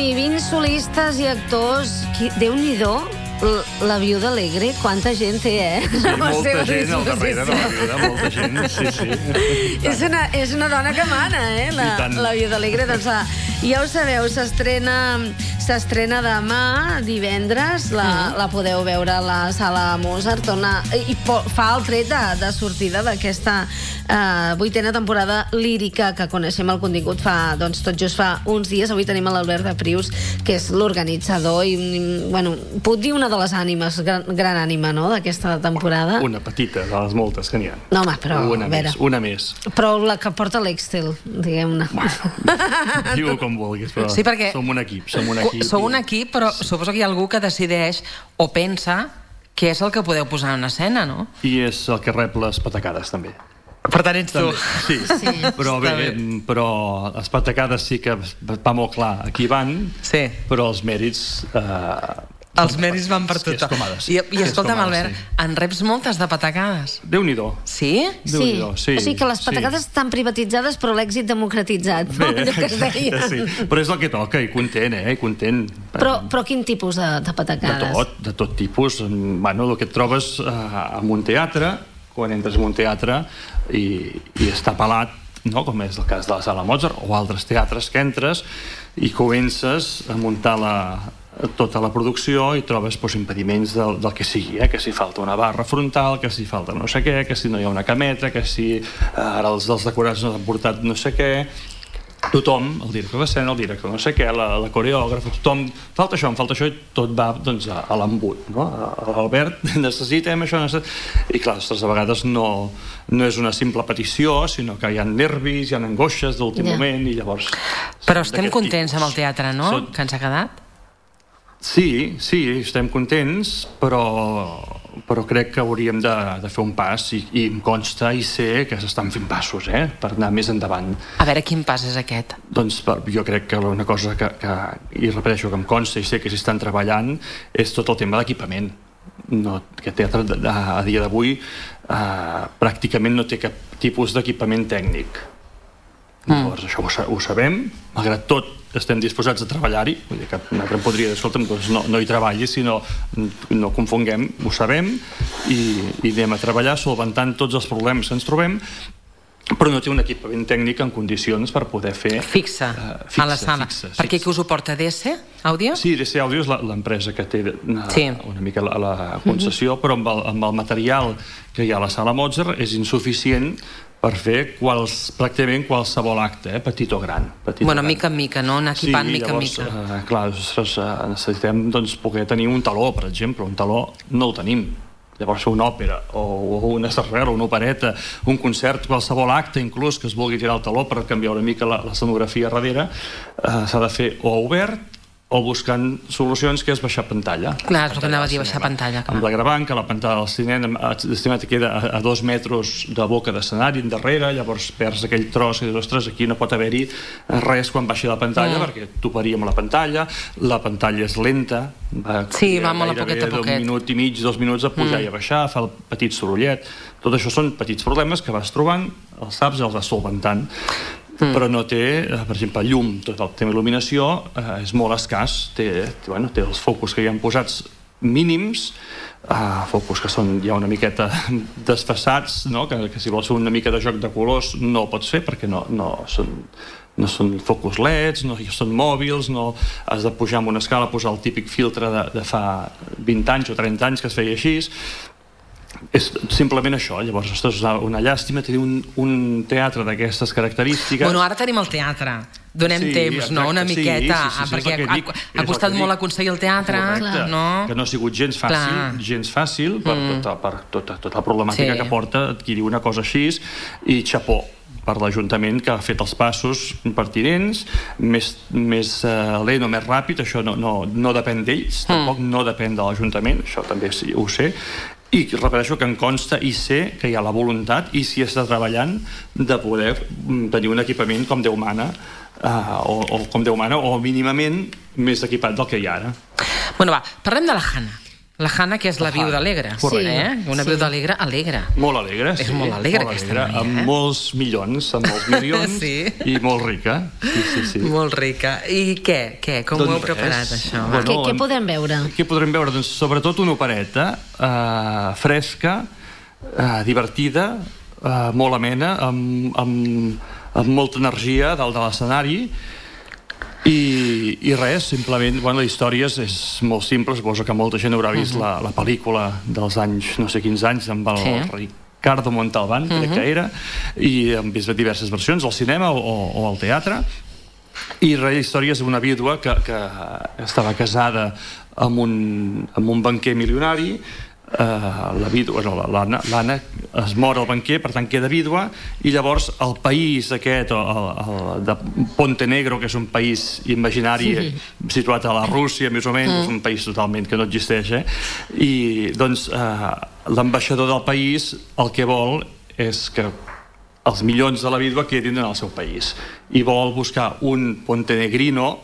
Toni, 20 solistes i actors. Déu-n'hi-do, la Viuda Alegre, quanta gent té, Sí, molta gent al darrere de la Viuda, molta gent, sí. És una dona que mana, la Viuda Alegre. Doncs ja ho sabeu, s'estrena demà, divendres, la podeu veure a la Sala Mozart, i fa el tret de sortida d'aquesta 8a temporada lírica que coneixem el contingut tot just fa uns dies. Avui tenim l'Albert de Prius, que és l'organitzador i, puc dir una de les ànimes, gran ànima, no?, d'aquesta temporada. Una petita, de les moltes que n'hi ha. No, home, però... Una més. Però la que porta l'Excel, diguem-ne. Diu com vulguis, però som un equip. Sou un equip, però suposo que hi ha algú que decideix o pensa què és el que podeu posar en escena, no? I és el que rep les patacades, també. Per tant, ets tu. Sí, però les patacades sí que va molt clar a qui van, però els mèrits... Els mèrits van per tothom. I escolta'm, Albert, en reps moltes de patacades. Déu-n'hi-do. Sí? Sí. O sigui que les patacades estan privatitzades, però l'èxit democratitzat. Bé, sí. Però és el que toca, i content, content. Però quin tipus de patacades? De tot tipus. El que et trobes en un teatre, quan entres en un teatre i està pelat, com és el cas de la Sala Mozart o altres teatres que entres i comences a muntar tota la producció i trobes impediments del que sigui, que si falta una barra frontal, que si falta no sé què, que si no hi ha una cameta, que si ara els decorats no han portat no sé què. Tothom, el director d'escena, el director no sé què, la coreògrafa, tothom, falta això, i tot va a l'embut, no? Albert, necessitem això, i clar, a vegades no és una simple petició, sinó que hi ha nervis, hi ha angoixes d'últim moment, i llavors... Però estem contents amb el teatre, no?, que ens ha quedat? Sí, estem contents, però crec que hauríem de fer un pas, i em consta i sé que s'estan fent passos per anar més endavant. A veure, quin pas és aquest? Doncs jo crec que una cosa i repeteixo, que em consta i sé que s'hi estan treballant, és tot el tema d'equipament. Aquest teatre a dia d'avui pràcticament no té cap tipus d'equipament tècnic. Llavors això ho sabem, malgrat tot estem disposats a treballar-hi, vull dir que un altre em podria dir, escolta'm, doncs no hi treballis, sinó no confonguem, ho sabem, i anem a treballar solventant tots els problemes que ens trobem, però no té un equipament tècnic en condicions per poder fer... Fixa, a la sala. Per què us ho porta DC Àudio? Sí, DC Àudio és l'empresa que té una mica la concessió, però amb el material que hi ha a la Sala Mozart és insuficient per fer pràcticament qualsevol acte, petit o gran. Bueno, mica en mica, no? Anar equipant mica en mica. Clar, necessitem poder tenir un taló, per exemple. Un taló no el tenim. Llavors una òpera, o una sarsuela, una opereta, un concert, qualsevol acte inclús que es vulgui tirar el taló per canviar una mica l'escenografia darrere, s'ha de fer o obert o buscant solucions, que és baixar pantalla. Clar, és el que anava a dir, baixar pantalla. Amb la gravant, que la pantalla del cinema queda a 2 metres de boca d'escenari endarrere, llavors perds aquell tros i dius, ostres, aquí no pot haver-hi res quan baixi la pantalla, perquè toparíem la pantalla és lenta, va molt a poquet a poquet. Un minut i mig, 2 minuts a pujar i a baixar, fa el petit sorollet. Tot això són petits problemes que vas trobant, els saps i els vas solventant. Però no té, per exemple, llum, tot el tema il·luminació és molt escàs, té els focus que hi han posats mínims, focus que són ja una miqueta desfasats, que si vols fer una mica de joc de colors no ho pots fer perquè no són focus LEDs, no són mòbils, no has de pujar amb una escala, posar el típic filtre de fa 20 anys o 30 anys que es feia així. És simplement això. Llavors, ostres, una llàstima tenir un teatre d'aquestes característiques. Bueno, ara tenim el teatre. Donem temps, no? Una miqueta. Perquè ha costat molt aconseguir el teatre. Que no ha sigut gens fàcil per tota la problemàtica que porta adquirir una cosa així, i xapó per l'Ajuntament, que ha fet els passos pertinents, més lent o més ràpid. Això no depèn d'ells, tampoc no depèn de l'Ajuntament, això també ho sé. I repeteixo que em consta i sé que hi ha la voluntat i s'hi està treballant de poder tenir un equipament com Déu mana, o mínimament més equipat del que hi ha ara. Bueno, va, parlem de la Hanna. La Hannah, que és la viuda alegre. Una viuda alegre. Molt alegre, sí. És molt alegre, aquesta noia. Amb molts milions, i molt rica. Sí. Molt rica. I què? Com ho heu preparat, això? Què podem veure? Què podrem veure? Doncs sobretot una opereta fresca, divertida, molt amena, amb molta energia dalt de l'escenari. I res, simplement, la història és molt simple, suposo que molta gent haurà vist la pel·lícula dels anys, no sé quins anys, amb el Ricardo Montalbán, crec que era, i hem vist diverses versions, al cinema o al teatre. I res, la història és una vídua que estava casada amb un banquer milionari. L'Anna es mor al banquer, per tant queda vídua, i llavors el país aquest de Montenegro, que és un país imaginari situat a la Rússia més o menys, és un país totalment que no existeix, i doncs l'ambaixador del país el que vol és que els milions de la vídua quedin en el seu país, i vol buscar un montenegrino,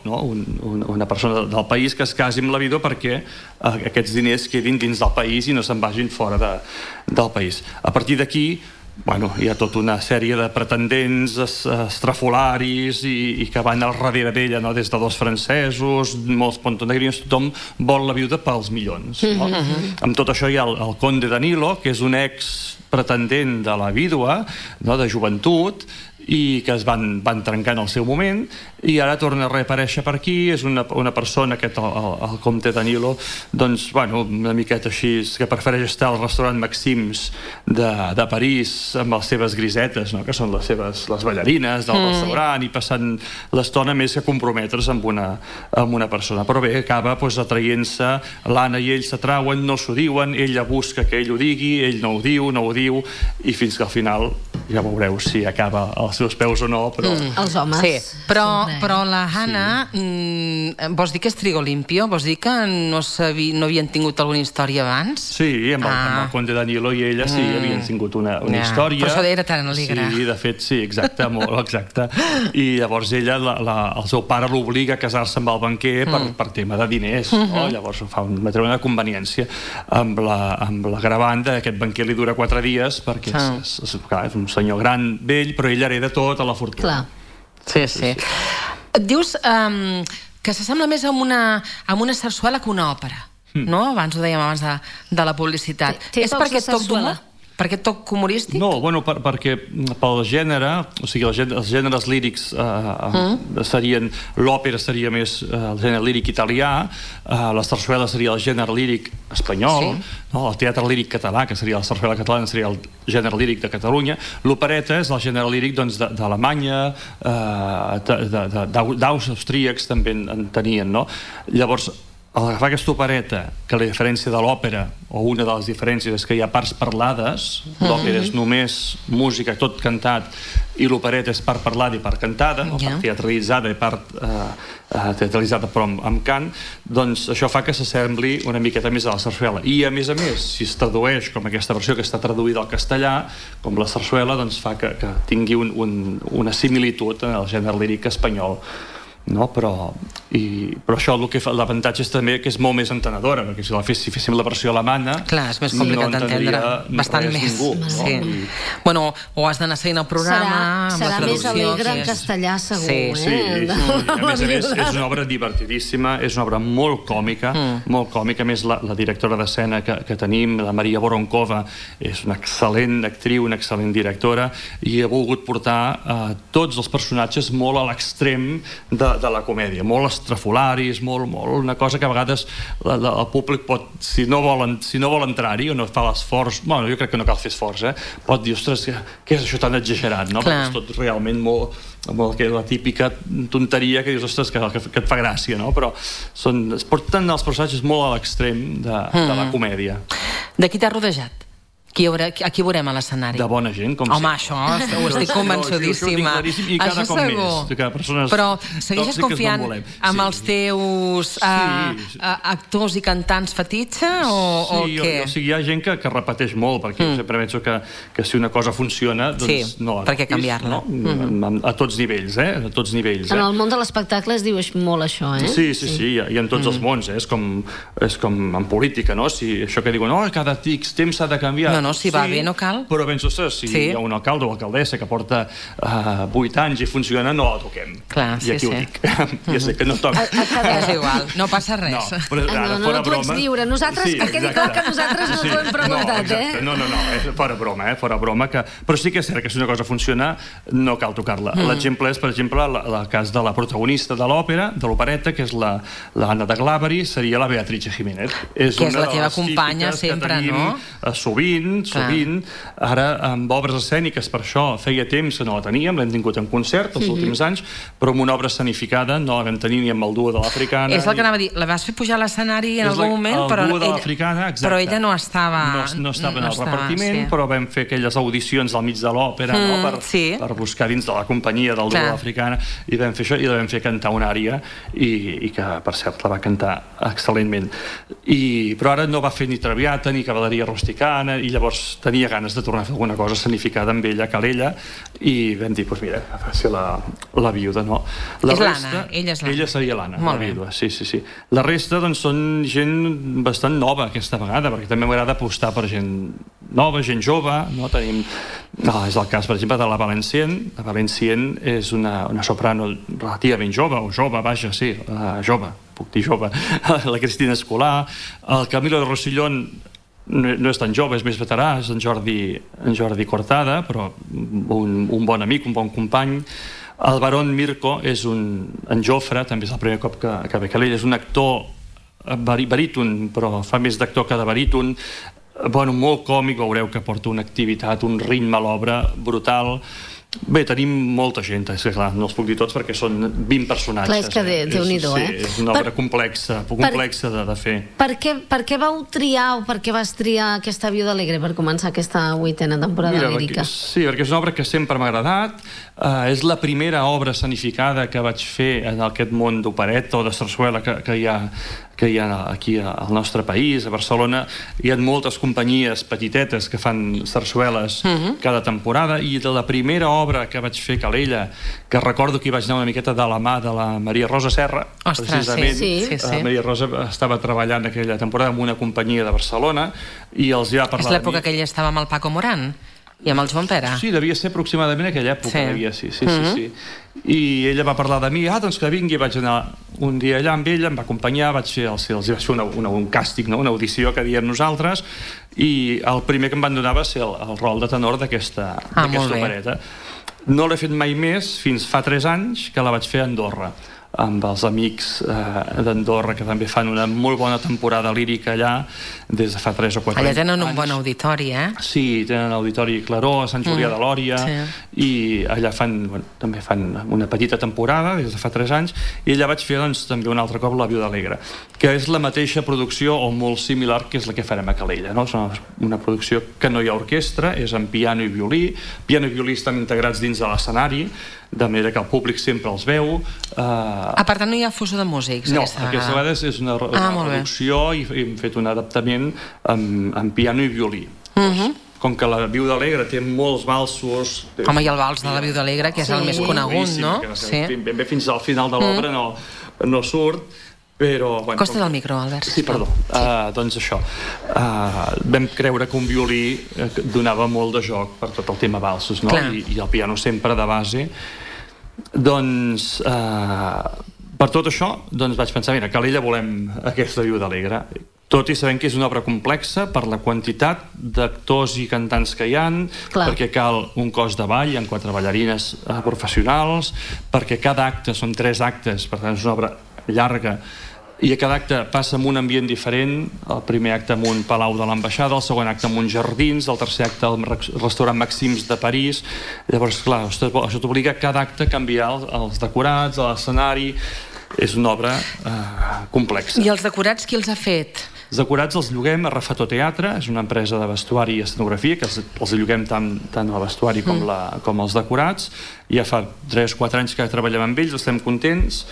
una persona del país que es casi amb la vídua perquè aquests diners quedin dins del país i no se'n vagin fora del país. A partir d'aquí hi ha tota una sèrie de pretendents estrafolaris i que van al darrere d'ella, des de dos francesos, molts montenegrinos, tothom vol la viuda pels milions. Amb tot això hi ha el conde Danilo, que és un ex pretendent de la vídua, de joventut, i que es van trencant al seu moment, i ara torna a reaparèixer per aquí. És una persona, el comte Danilo, doncs, una miqueta així, que prefereix estar al restaurant Maxims de París amb les seves grisetes, que són les ballarines del restaurant, i passant l'estona més que comprometre's amb una persona. Però bé, acaba atraient-se, l'Anna i ell s'atrauen, no s'ho diuen, ella busca que ell ho digui, ell no ho diu, i fins que al final ja veureu si acaba als seus peus o no, però... Els homes. Sí, però la Hannah, vols dir que és trigo limpio? Vols dir que no havien tingut alguna història abans? Sí, amb el conde Danilo i ella sí, havien tingut una història. Per això era tan alegre. Sí, de fet, sí, exacte, molt exacte. I llavors ella, el seu pare l'obliga a casar-se amb el banquer per tema de diners. Llavors fa una conveniència amb l'agravant d'aquest banquer li dura 4 dies perquè és un senyor gran, vell, però ell hereda tot a la fortuna. Sí. Et dius que s'assembla més a una sarsuela que una òpera, no? Abans ho dèiem, abans de la publicitat. És per aquest toc d'humor? Per aquest toc humorístic? No, perquè pel gènere, o sigui, els gèneres lírics serien... L'òpera seria més el gènere líric italià, la sarsuela seria el gènere líric espanyol, el teatre líric català, que seria la sarsuela catalana, seria el gènere líric de Catalunya, l'opereta és el gènere líric d'Alemanya, d'aus austríacs també en tenien, no? Llavors, al agafar aquesta opereta, que la diferència de l'òpera, o una de les diferències, és que hi ha parts parlades, l'òpera és només música, tot cantat, i l'opereta és part parlada i part cantada, part teatralitzada i part teatralitzada però amb cant, doncs això fa que s'assembli una miqueta més a la sarsuela. I a més, si es tradueix com aquesta versió que està traduïda al castellà, com la sarsuela, doncs fa que tingui una similitud en el gènere líric espanyol. Però això l'avantatge és també que és molt més entenedora, perquè si féssim la versió alemana és més complicat d'entendre bastant més. O has d'anar seguint el programa, serà més alegre en castellà segur. Sí, a més és una obra divertidíssima, és una obra molt còmica, a més la directora d'escena que tenim, la Maria Voronkova, és una excel·lent actriu, una excel·lent directora, i ha volgut portar tots els personatges molt a l'extrem de la comèdia, molt estrafolaris, molt una cosa que a vegades el públic pot, si no vol entrar-hi o no fa l'esforç, jo crec que no cal fer esforç, pot dir, ostres, què és això tan exagerat, no? Perquè és tot realment molt la típica tonteria que dius, ostres, que et fa gràcia, no? Però es porten els personatges molt a l'extrem de la comèdia. De qui t'has rodejat? A qui veurem a l'escenari? De bona gent, com home, això ho estic convençudíssima. I cada cop més. Però segueixes confiant amb els teus actors i cantants fetitxe o què? Sí, hi ha gent que repeteix molt, perquè sempre penso que si una cosa funciona, doncs no. Per què canviar-la? A tots nivells, a tots nivells. En el món de l'espectacle es diu molt això, eh? Sí, i en tots els mons, és com en política, no? Si això que diuen, cada X temps s'ha de canviar. No, si va bé no cal. Però penso, si hi ha un alcalde o alcaldessa que porta 8 anys i funciona, no la toquem. Clar, I aquí ho dic. Ja sé que no toca. És igual, no passa res. No t'ho ets lliure. Nosaltres, que quedi clar que nosaltres no t'ho hem preguntat, eh? No, fora broma. Però sí que és cert que si una cosa funciona, no cal tocar-la. L'exemple és, per exemple, el cas de la protagonista de l'òpera, de l'opereta, que és l'Anna de Glaveri, seria la Beatrice Jiménez. Que és la teva companya sempre, no? Sovint, ara amb obres escèniques, per això feia temps que no la teníem, l'hem tingut en concert els últims anys, però amb una obra escenificada no la vam tenir ni amb el duo de l'Africana. És el que anava a dir, la vas fer pujar a l'escenari en algun moment, però ella no estava en el repartiment, però vam fer aquelles audicions al mig de l'òpera per buscar dins de la companyia del duo de l'Africana, i vam fer això, i la vam fer cantar una ària, i que per cert la va cantar excel·lentment. Però ara no va fer ni Traviata ni Cavalleria Rusticana, i llavors tenia ganes de tornar a fer alguna cosa escenificada amb ella, Calella, i vam dir, doncs mira, va ser la viuda, no? És l'Anna, ella és l'Anna. Ella seria l'Anna, la viuda, sí. La resta, doncs, són gent bastant nova aquesta vegada, perquè també m'agrada apostar per gent nova, gent jove, no? Tenim, és el cas, per exemple, de la Valencienne. La Valencienne és una soprano relativament jove, o jove, vaja, sí, jove, puc dir jove, la Cristina Escolà, el Camilo de Rossillón no és tan jove, és més veterà, és en Jordi Cortada, però un bon amic, un bon company. El Barón Mirko és en Jofre, també és el primer cop que ve Calella, és un actor baríton, però fa més d'actor que de baríton, molt còmic, veureu que porta una activitat, un ritme a l'obra brutal. Bé, tenim molta gent, és que clar, no els puc dir tots perquè són 20 personatges. Clar, és que Déu-n'hi-do, eh? Sí, és una obra complexa de fer. Per què vau triar o per què vas triar aquesta Viuda Alegre per començar aquesta 8ª temporada lírica? Sí, perquè és una obra que sempre m'ha agradat, és la primera obra escenificada que vaig fer en aquest món d'opereta o de sarsuela que hi ha aquí al nostre país, a Barcelona. Hi ha moltes companyies petitetes que fan sarsueles cada temporada, i de la primera obra que vaig fer Calella, que recordo que hi vaig anar una miqueta de la mà de la Maria Rosa Serra, precisament. Sí. Maria Rosa estava treballant aquella temporada en una companyia de Barcelona i els va parlar. És l'època que ella estava amb el Paco Morán i amb el Joan Pere. Sí, devia ser aproximadament aquella època. Sí. I ella va parlar de mi, doncs que vingui. Vaig anar un dia allà amb ella, em va acompanyar, els vaig fer un càsting, una audició que diem nosaltres, i el primer que em van donar va ser el rol de tenor d'aquesta opereta. No l'he fet mai més fins fa 3 anys, que la vaig fer a Andorra, amb els amics d'Andorra, que també fan una molt bona temporada lírica allà des de fa 3 o 4 anys. Allà tenen un bon auditori, eh? Sí, tenen l'auditori Claró, a Sant Julià de Lòria, i allà també fan una petita temporada des de fa 3 anys, i allà vaig fer també un altre cop la Viuda Alegre, que és la mateixa producció o molt similar que és la que farem a Calella, no? És una producció que no hi ha orquestra, és en piano i violí. Piano i violí estan integrats dins de l'escenari, de manera que el públic sempre els veu. Per tant, no hi ha fusió de músics? No, aquesta vegada és una reducció, i hem fet un adaptament amb piano i violí. Com que la Viuda Alegre té molts valsos... Home, i el vals de la Viuda Alegre, que és el més conegut, no? Ben bé fins al final de l'obra no surt, però... Costa't el micro, Albert. Sí, perdó. Doncs això. Vam creure que un violí donava molt de joc per tot el tema valsos, no? I el piano sempre de base. Doncs, per tot això, vaig pensar, mira, a Calella volem aquesta Viuda Alegre. Tot i sabent que és una obra complexa per la quantitat d'actors i cantants que hi ha, perquè cal un cos de ball, hi ha 4 ballarines professionals, perquè cada acte són 3 actes, per tant és una obra llarga, i a cada acte passa en un ambient diferent. El primer acte en un palau de l'ambaixada, el segon acte en uns jardins, el tercer acte al restaurant Maxims de París. Llavors, clar, això t'obliga a cada acte a canviar els decorats, l'escenari. És una obra complexa. I els decorats qui els ha fet? Els decorats els lloguem a Refator Teatre, és una empresa de vestuari i escenografia, que els lloguem tant el vestuari com els decorats. Ja fa 3-4 anys que treballem amb ells, estem contents,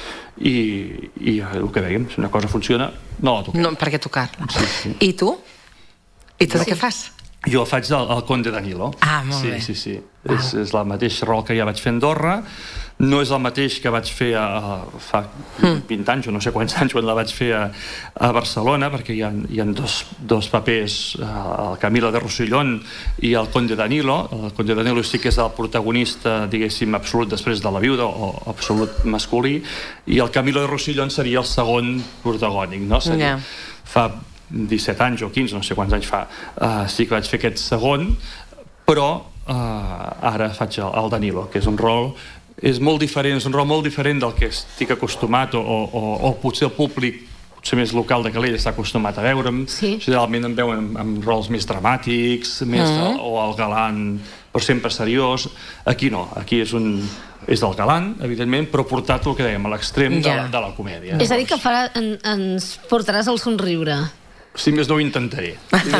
i el que dèiem, si una cosa funciona, no la toquem. No, per què tocar-la? I tu? I tu de què fas? Jo faig el Conde Danilo. Ah, molt bé. Sí. És el mateix rol que ja vaig fer a Andorra. No és el mateix que vaig fer fa 20 anys, o no sé quants anys, quan la vaig fer a Barcelona, perquè hi ha dos papers, el Camilo de Rossellón i el Conde Danilo. El Conde Danilo sí que és el protagonista, diguéssim, absolut després de la viuda, o absolut masculí, i el Camilo de Rossellón seria el segon protagònic, no? Fa 17 anys o 15, no sé quants anys fa, sí que vaig fer aquest segon, però ara faig el Danilo, que és un rol molt diferent, és un rol molt diferent del que estic acostumat, o potser el públic potser més local de Calella està acostumat a veure'm. Generalment em veuen amb rols més dramàtics, o el galant, però sempre seriós. Aquí no, aquí és del galant, evidentment, però portat el que dèiem, a l'extrem de la comèdia. És a dir, que ens portaràs el somriure. Si més no ho intentaré.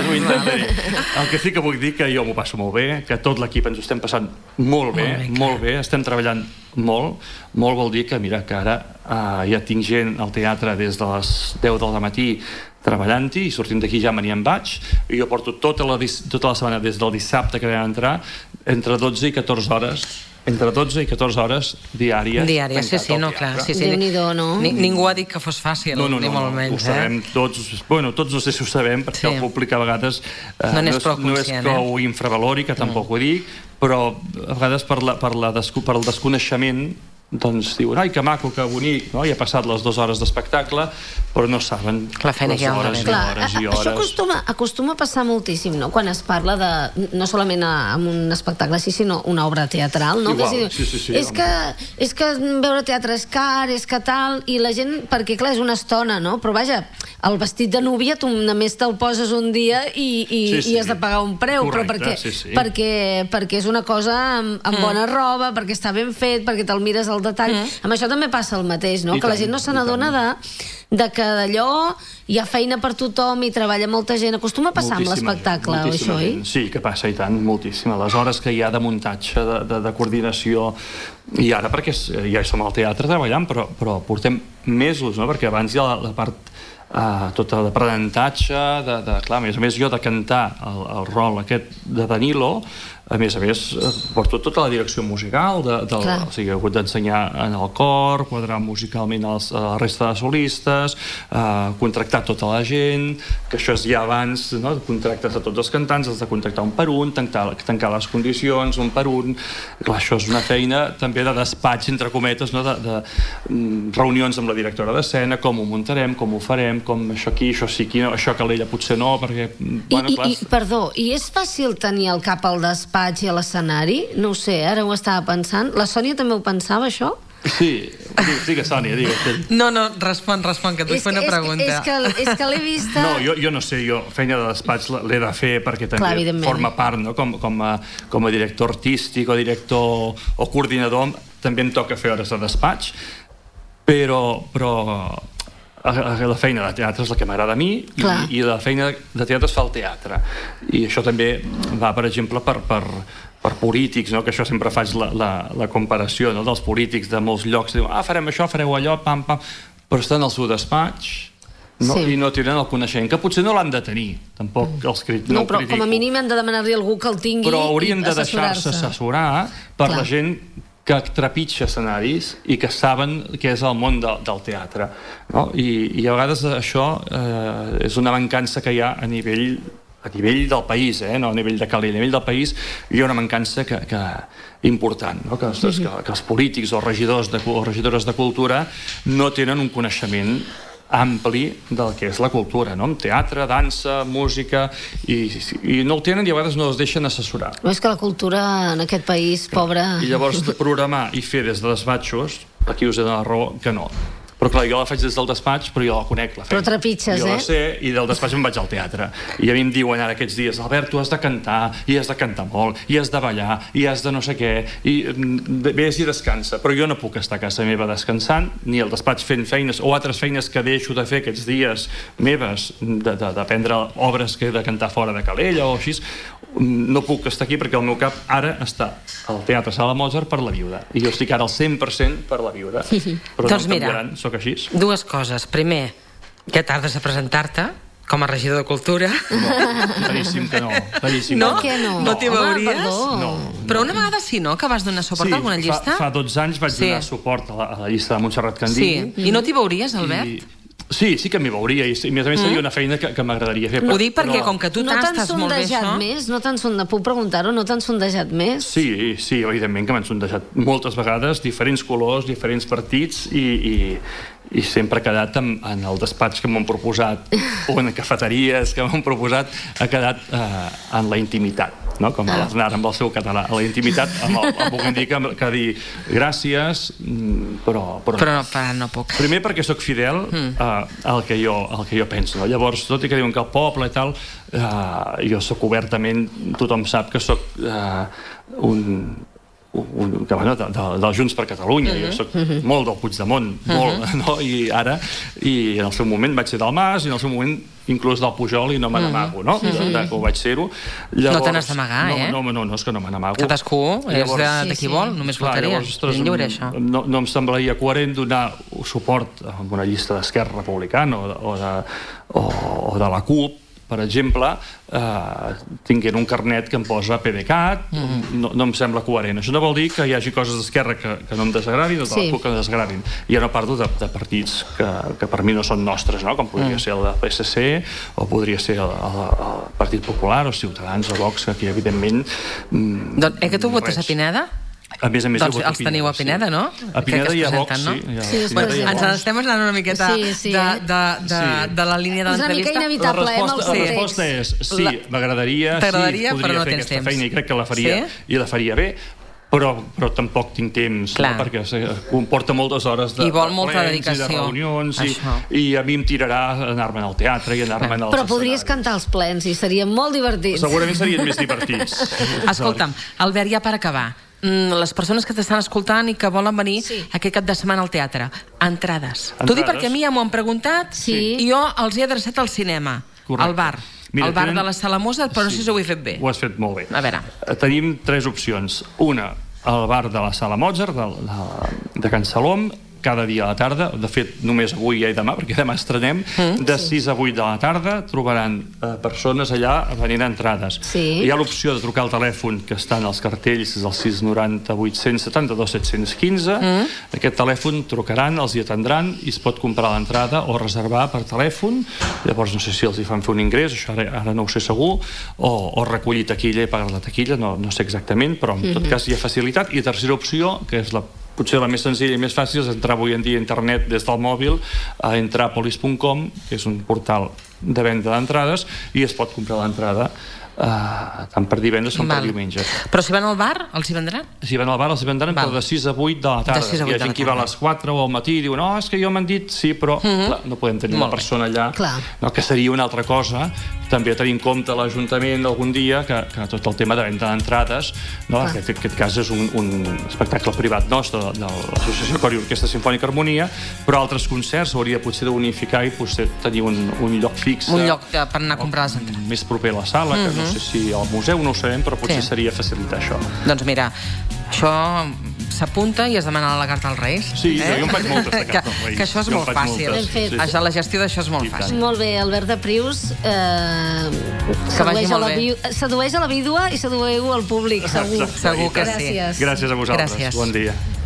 El que sí que vull dir que jo m'ho passo molt bé, que tot l'equip ens ho estem passant molt bé, estem treballant molt vol dir que, mira, que ara ja tinc gent al teatre des de les 10 del matí treballant-hi, i sortint d'aquí ja me n'hi en vaig, i jo porto tota la setmana, des del dissabte que vam entrar, entre 12 i 14 hores diàries. Sí, no, clar. Déu-n'hi-do, no? Ningú ha dit que fos fàcil, ni molt menys. Ho sabem tots, tots no sé si ho sabem, perquè el públic a vegades no és que ho infravalori, que tampoc ho dic, però a vegades per el desconeixement doncs diuen, ai, que maco, que bonic, no? I ha passat les 2 hores d'espectacle, però no saben la feina que hi ha hores i hores i hores. Això acostuma a passar moltíssim, no? Quan es parla de, no solament en un espectacle així, sinó una obra teatral, no? Igual, sí. És que veure teatre és car, és que tal, i la gent, perquè clar, és una estona, no? Però vaja, el vestit de núvia tu només te'l poses un dia i has de pagar un preu, però perquè és una cosa amb bona roba, perquè està ben fet, perquè te'l mires al detall. Amb això també passa el mateix, no? Que la gent no se n'adona de que d'allò hi ha feina per tothom i treballa molta gent. Acostuma a passar amb l'espectacle, això, oi? Sí, que passa, i tant, moltíssim. Les hores que hi ha de muntatge, de coordinació, i ara perquè ja som al teatre treballant, però portem mesos, no? Perquè abans hi ha la part tota d'aprenentatge, clar, a més jo de cantar el rol aquest de Danilo, a més porto tota la direcció musical, o sigui, he hagut d'ensenyar en el cor, quadrar musicalment a la resta de solistes, contractar tota la gent, que això és ja abans, no? Contractes a tots els cantants, has de contractar un per un, tancar les condicions, un per un. Clar, això és una feina també de despatx, entre cometes, no? De reunions amb la directora d'escena, com ho muntarem, com ho farem, com això aquí, això sí, aquí no, això que l'ella potser no, perquè... Perdó, i és fàcil tenir el cap al despatx i a l'escenari? No ho sé, ara ho estava pensant. La Sònia també ho pensava, això? Sí, digues, Sònia, digues. No, respon, que et vull fer una pregunta. És que l'he vista... No, jo no sé, jo feina de despatx l'he de fer perquè també forma part, no? Com a director artístic o director o coordinador, també em toca fer hores de despatx, però la feina de teatre és la que m'agrada a mi, i la feina de teatre es fa al teatre, i això també va, per exemple, per polítics, no? Que això sempre faig la comparació, no? Dels polítics de molts llocs, diuen, farem això, fareu allò, pam, però estan al seu despatx i no tenen el coneixement, que potser no l'han de tenir, tampoc els critico. No, però com a mínim han de demanar-li a algú que el tingui, però haurien de deixar-se assessorar per la gent que trepitja escenaris i que saben què és el món del teatre, no? I a vegades això és una mancança que hi ha a nivell del país, no a nivell de Calella, a nivell del país hi ha una mancança important, no? Que els polítics o regidors o regidores de cultura no tenen un coneixement ampli del que és la cultura, no? Teatre, dansa, música, i no el tenen i a vegades no es deixen assessorar. No és que la cultura en aquest país, pobra... I llavors programar i fer des de despatxos, aquí us he de la raó que no. Però clar, jo la faig des del despatx, però jo la conec, la feina. Però trepitges, jo la sé, i del despatç em vaig al teatre. I a mi em diuen ara aquests dies, Albert, tu has de cantar, i has de cantar molt, i has de ballar, i has de no sé què, i vés i descansa. Però jo no puc estar a casa meva descansant, ni al despatx fent feines, o altres feines que deixo de fer aquests dies meves, d'aprendre obres que he de cantar fora de Calella o així. No puc estar aquí perquè el meu cap ara està al Teatre Sala Mozart per La Viuda. I jo estic ara al 100% per La Viuda. Però doncs no em canviaran, sóc així. Dues coses. Primer, que tardes a presentar-te com a regidor de Cultura. No, claríssim que no. No? Per què no? No t'hi veuries? No. Però una vegada sí, no? Que vas donar suport a alguna llista? Fa 12 anys vaig donar suport a la llista de Montserrat Candini. Sí. I no t'hi veuries, Albert? Sí que m'hi veuria, i a més a més seria una feina que m'agradaria fer. Ho dic perquè com que tu tastes molt bé això... No t'han sondejat, puc preguntar-ho, no t'han sondejat més? Sí, evidentment que m'han sondejat moltes vegades, diferents colors, diferents partits, i sempre ha quedat en el despatx que m'han proposat, o en cafeteries que m'han proposat, ha quedat en la intimitat, no? Com l'Aznar amb el seu català, a la intimitat, puc dir que dir gràcies, però no puc. Primer perquè sóc fidel al que jo penso, no? Llavors, tot i que diuen que el poble i tal, jo sóc obertament, tothom sap que sóc del Junts per Catalunya. Jo soc molt del Puigdemont, molt, no? I en el seu moment vaig ser del Mas, i en el seu moment inclús del Pujol, i no me n'amago, no? Que ho vaig ser-ho. No te n'has d'amagar, eh? No, és que no me n'amago. Cadascú és de qui vol, només faltaria. Ben lliure, això. No em semblaria coherent donar suport a una llista d'Esquerra Republicana o de la CUP, per exemple, tinguent un carnet que em posa PDeCAT, no em sembla coherent. Això no vol dir que hi hagi coses d'Esquerra que no em desagradin o de la CUP que em desagradin. I ja no parlo de partits que per mi no són nostres, no? Com podria ser el del PSC, o podria ser el Partit Popular, o Ciutadans, o Vox, que evidentment... Doncs, que tu votes a Pineda? A més, doncs els teniu a Pineda, no? A Pineda hi ha Vox, sí. Ens estem anant una miqueta de la línia de l'entrevista. És una mica inevitable, La resposta és sí, m'agradaria, sí, podria fer aquesta feina, i crec que la faria bé, però tampoc tinc temps, perquè comporta moltes hores de plens i de reunions, i a mi em tirarà anar-me'n al teatre i anar-me'n als escenaris. Però podries cantar els plens i serien molt divertits. Segurament serien més divertits. Escolta'm, Albert, ja per acabar, les persones que t'estan escoltant i que volen venir aquest cap de setmana al teatre, entrades. T'ho dic perquè a mi ja m'ho han preguntat i jo els he adreçat al cinema, al bar. Al bar de la Sala Mozart, però no sé si ho he fet bé. Ho has fet molt bé. A veure. Tenim 3 opcions. Una, al bar de la Sala Mozart, de Can Salom, cada dia a la tarda, de fet només avui i demà, perquè demà estrenem, de 6 a 8 de la tarda trobaran persones allà venint entrades. Hi ha l'opció de trucar al telèfon que estan als cartells, és el 690 872 715. Aquest telèfon trucaran, els hi atendran i es pot comprar l'entrada o reservar per telèfon. Llavors no sé si els hi fan fer un ingrés, això ara no ho sé segur, o recollir taquilla i pagar la taquilla, no sé exactament, però en tot cas hi ha facilitat. I tercera opció, que és potser la més senzilla i més fàcil, és entrar avui en dia a internet des del mòbil a entrapolis.com, que és un portal de venda d'entrades, i es pot comprar l'entrada tant per divendres com per diumenge. Però si van al bar, els hi vendran? Si van al bar, els hi vendran, però de 6 a 8 de la tarda. Hi ha gent que va a les 4 o al matí i diu, no, és que jo m'han dit sí, però no podem tenir una persona allà, que seria una altra cosa. També tenir en compte l'Ajuntament algun dia que tot el tema de venda d'entrades, en aquest cas és un espectacle privat nostre de l'Associació Cor i Orquestra Simfònica Harmonia, però altres concerts hauria potser d'unificar i potser tenir un lloc fix, un lloc per anar a comprar les entrades més proper a la sala, que no sé si al museu no ho sabem, però potser seria facilitar això. Doncs mira, això s'apunta i es demana la carta als Reis. Sí, jo en faig moltes de carta als Reis. Que això és molt fàcil. La gestió d'això és molt fàcil. Molt bé, Albert de Prius, sedueix a la vídua i sedueu al públic, segur. Segur que sí. Gràcies a vosaltres. Bon dia.